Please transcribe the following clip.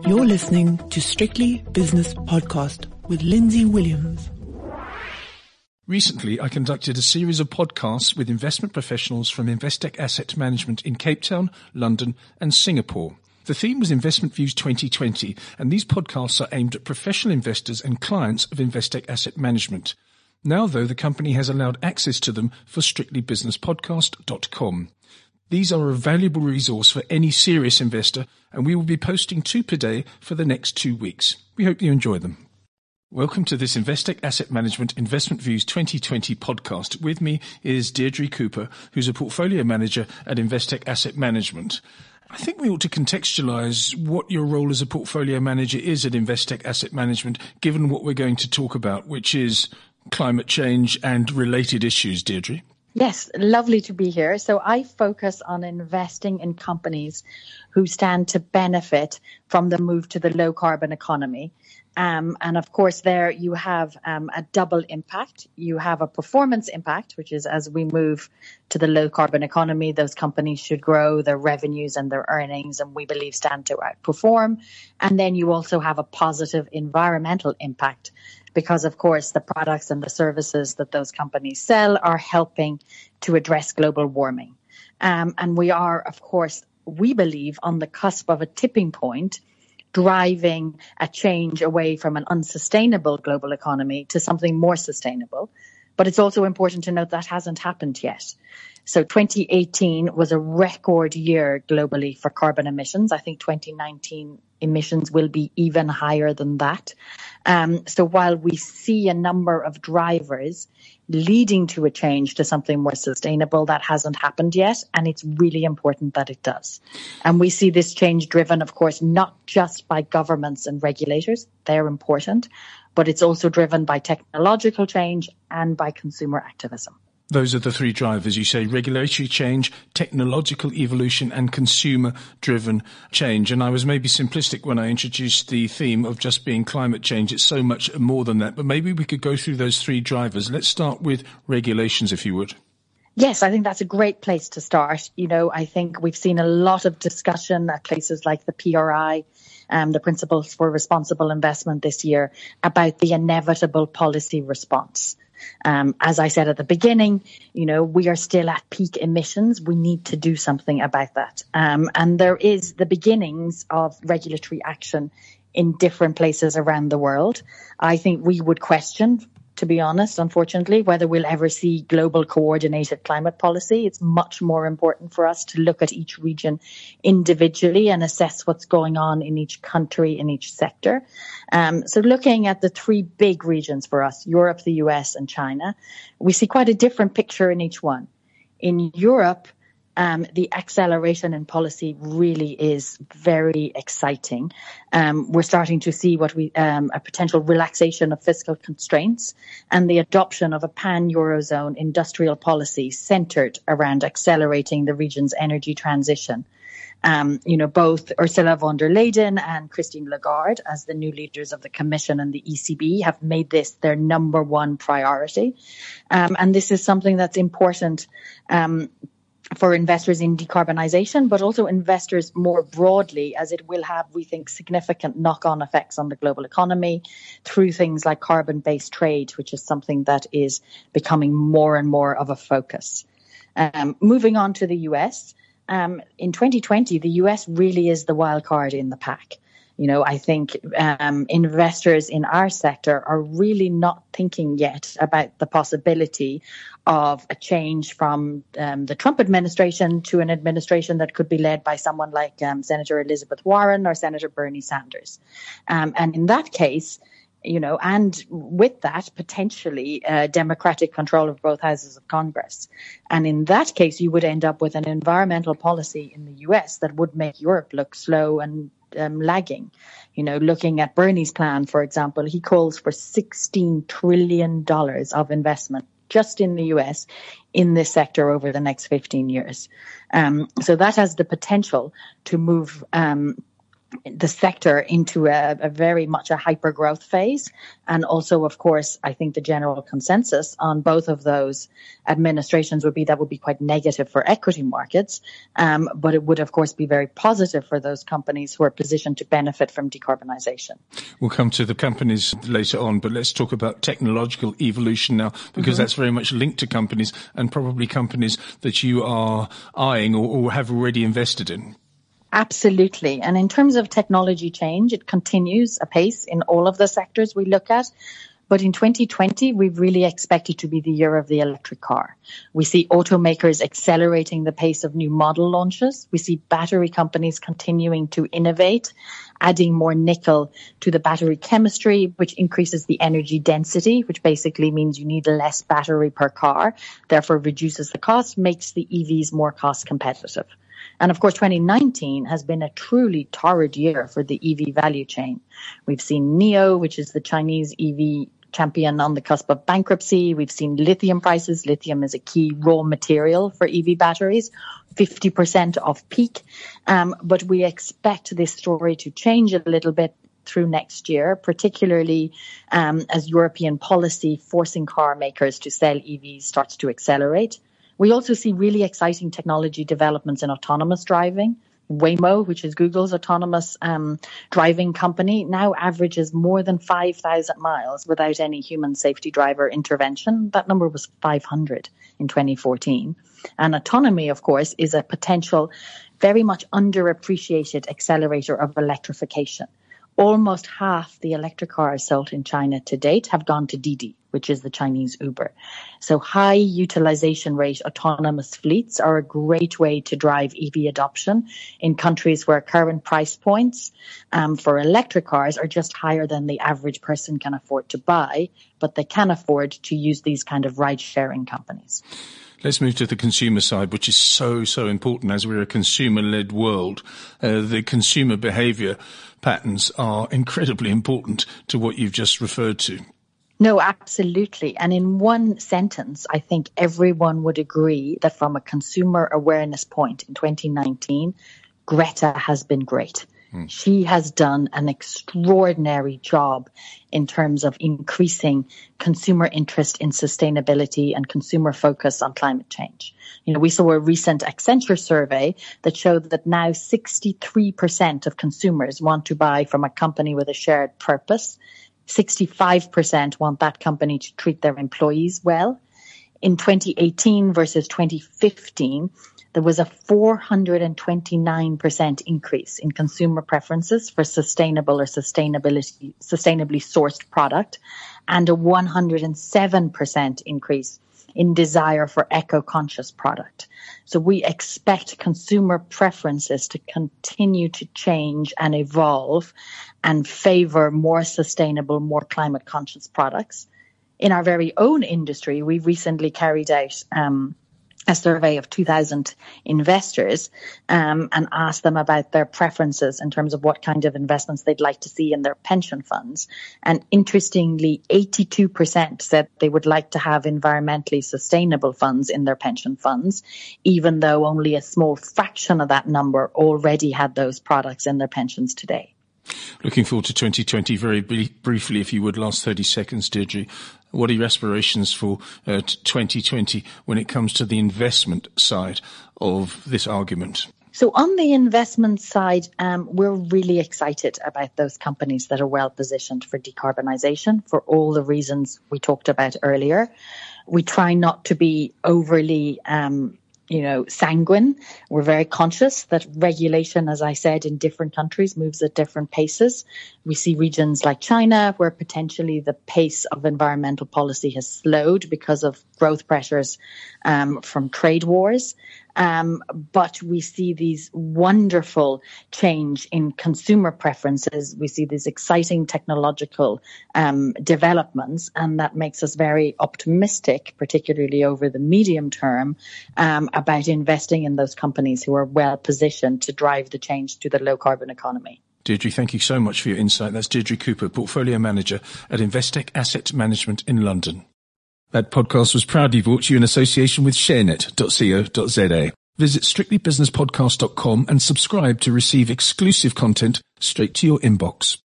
You're listening to Strictly Business Podcast with Lindsay Williams. Recently, I conducted a series of podcasts with investment professionals from Investec Asset Management in Cape Town, London and Singapore. The theme was Investment Views 2020, and these podcasts are aimed at professional investors and clients of Investec Asset Management. Now, though, the company has allowed access to them for strictlybusinesspodcast.com. These are a valuable resource for any serious investor, and we will be posting 2 per day for the next 2 weeks. We hope you enjoy them. Welcome to this Investec Asset Management Investment Views 2020 podcast. With me is Deirdre Cooper, who's a portfolio manager at Investec Asset Management. I think we ought to contextualise what your role as a portfolio manager is at Investec Asset Management, given what we're going to talk about, which is climate change and related issues, Deirdre. Yes, lovely to be here. So I focus on investing in companies who stand to benefit from the move to the low carbon economy. And of course, there you have a double impact. You have a performance impact, which is as we move to the low carbon economy, those companies should grow their revenues and their earnings, and we believe stand to outperform. And then you also have a positive environmental impact, because, of course, the products and the services that those companies sell are helping to address global warming. And we are, of course, we believe on the cusp of a tipping point, driving a change away from an unsustainable global economy to something more sustainable. But it's also important to note that hasn't happened yet. So 2018 was a record year globally for carbon emissions. I think 2019 emissions will be even higher than that. So while we see a number of drivers leading to a change to something more sustainable, that hasn't happened yet. And it's really important that it does. And we see this change driven, of course, not just by governments and regulators. They're important, but it's also driven by technological change and by consumer activism. Those are the 3 drivers. You say regulatory change, technological evolution and consumer-driven change. And I was maybe simplistic when I introduced the theme of just being climate change. It's so much more than that. But maybe we could go through those 3 drivers. Let's start with regulations, if you would. Yes, I think that's a great place to start. You know, I think we've seen a lot of discussion at places like the PRI, the Principles for Responsible Investment this year, about the inevitable policy response. As I said at the beginning, you know, we are still at peak emissions. We need to do something about that. And there is the beginnings of regulatory action in different places around the world. I think we would question, to be honest, unfortunately, whether we'll ever see global coordinated climate policy. It's much more important for us to look at each region individually and assess what's going on in each country, in each sector. So looking at the 3 big regions for us, Europe, the US and China, we see quite a different picture in each one. In Europe, the acceleration in policy really is very exciting. We're starting to see a potential relaxation of fiscal constraints and the adoption of a pan-Eurozone industrial policy centered around accelerating the region's energy transition. Both Ursula von der Leyen and Christine Lagarde, as the new leaders of the Commission and the ECB, have made this their number 1 priority. And this is something that's important for investors in decarbonisation, but also investors more broadly, as it will have, we think, significant knock-on effects on the global economy through things like carbon-based trade, which is something that is becoming more and more of a focus. Moving on to the US, in 2020, the US really is the wild card in the pack. You know, I think investors in our sector are really not thinking yet about the possibility of a change from the Trump administration to an administration that could be led by someone like Senator Elizabeth Warren or Senator Bernie Sanders. And in that case, you know, and with that, potentially democratic control of both houses of Congress. And in that case, you would end up with an environmental policy in the US that would make Europe look slow and lagging. You know, looking at Bernie's plan, for example, he calls for $16 trillion of investment just in the US in this sector over the next 15 years. So that has the potential to move the sector into a very much a hyper growth phase. And also, of course, I think the general consensus on both of those administrations would be that would be quite negative for equity markets. But it would, of course, be very positive for those companies who are positioned to benefit from decarbonisation. We'll come to the companies later on, but let's talk about technological evolution now, because that's very much linked to companies and probably companies that you are eyeing or have already invested in. Absolutely. And in terms of technology change, it continues apace in all of the sectors we look at. But in 2020, we really expect it to be the year of the electric car. We see automakers accelerating the pace of new model launches. We see battery companies continuing to innovate, adding more nickel to the battery chemistry, which increases the energy density, which basically means you need less battery per car, therefore reduces the cost, makes the EVs more cost competitive. And of course, 2019 has been a truly torrid year for the EV value chain. We've seen NIO, which is the Chinese EV champion, on the cusp of bankruptcy. We've seen lithium prices. Lithium is a key raw material for EV batteries, 50% off peak. But we expect this story to change a little bit through next year, particularly as European policy forcing car makers to sell EVs starts to accelerate. We also see really exciting technology developments in autonomous driving. Waymo, which is Google's autonomous driving company, now averages more than 5,000 miles without any human safety driver intervention. That number was 500 in 2014. And autonomy, of course, is a potential very much underappreciated accelerator of electrification. Almost half the electric cars sold in China to date have gone to Didi, which is the Chinese Uber. So high utilization rate autonomous fleets are a great way to drive EV adoption in countries where current price points for electric cars are just higher than the average person can afford to buy, but they can afford to use these kind of ride-sharing companies. Let's move to the consumer side, which is so important as we're a consumer-led world. The consumer behaviour patterns are incredibly important to what you've just referred to. No, absolutely. And in one sentence, I think everyone would agree that from a consumer awareness point in 2019, Greta has been great. She has done an extraordinary job in terms of increasing consumer interest in sustainability and consumer focus on climate change. You know, we saw a recent Accenture survey that showed that now 63% of consumers want to buy from a company with a shared purpose. 65% want that company to treat their employees well. In 2018 versus 2015, there was a 429% increase in consumer preferences for sustainable or sustainably sourced product, and a 107% increase in desire for eco-conscious product. So we expect consumer preferences to continue to change and evolve and favor more sustainable, more climate conscious products. In our very own industry, we recently carried out a survey of 2,000 investors and asked them about their preferences in terms of what kind of investments they'd like to see in their pension funds. And interestingly, 82% said they would like to have environmentally sustainable funds in their pension funds, even though only a small fraction of that number already had those products in their pensions today. Looking forward to 2020, very briefly, if you would, last 30 seconds, Deirdre. What are your aspirations for 2020 when it comes to the investment side of this argument? So on the investment side, we're really excited about those companies that are well positioned for decarbonisation for all the reasons we talked about earlier. We try not to be overly sanguine. We're very conscious that regulation, as I said, in different countries moves at different paces. We see regions like China where potentially the pace of environmental policy has slowed because of growth pressures from trade wars. But we see these wonderful change in consumer preferences. We see these exciting technological developments, and that makes us very optimistic, particularly over the medium term, about investing in those companies who are well positioned to drive the change to the low carbon economy. Deirdre, thank you so much for your insight. That's Deirdre Cooper, Portfolio Manager at Investec Asset Management in London. That podcast was proudly brought to you in association with ShareNet.co.za. Visit strictlybusinesspodcast.com and subscribe to receive exclusive content straight to your inbox.